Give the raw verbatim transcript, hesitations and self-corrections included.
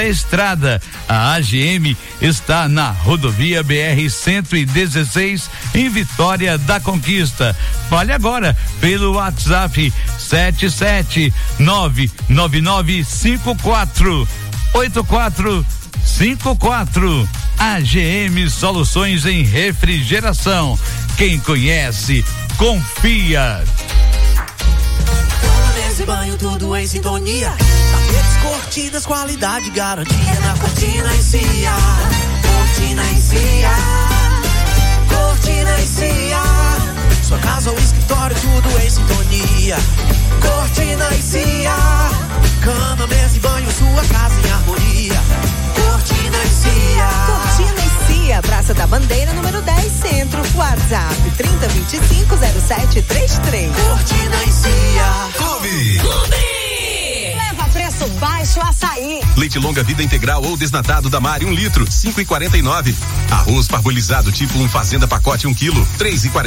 Estrada. A A G M está na rodovia B R cento e dezesseis em Vitória da Conquista. Fale agora pelo WhatsApp sete sete nove nove nove cinco quatro oito quatro cinco quatro. A G M Soluções em Refrigeração. Quem conhece, confia. Mesa e banho, tudo em sintonia. Tapetes, cortinas, qualidade, garantia na Cortina e Cia. Cortina e Cia. Cortina e Cia. Sua casa ou escritório, tudo em sintonia. Cortina e Cia. Cama, mesa e banho, sua casa em harmonia. Cortina e Cia. Cortina e Cia, Praça da Bandeira, número dez, Centro. WhatsApp trinta, vinte e cinco, zero sete trinta e três. Cortina e Cia. Clube. Clube. Leva preço baixo açaí. Leite longa vida integral ou desnatado da Mari, um litro, cinco e quarenta e nove. Arroz parbolizado tipo um fazenda pacote, um quilo, três e quarenta.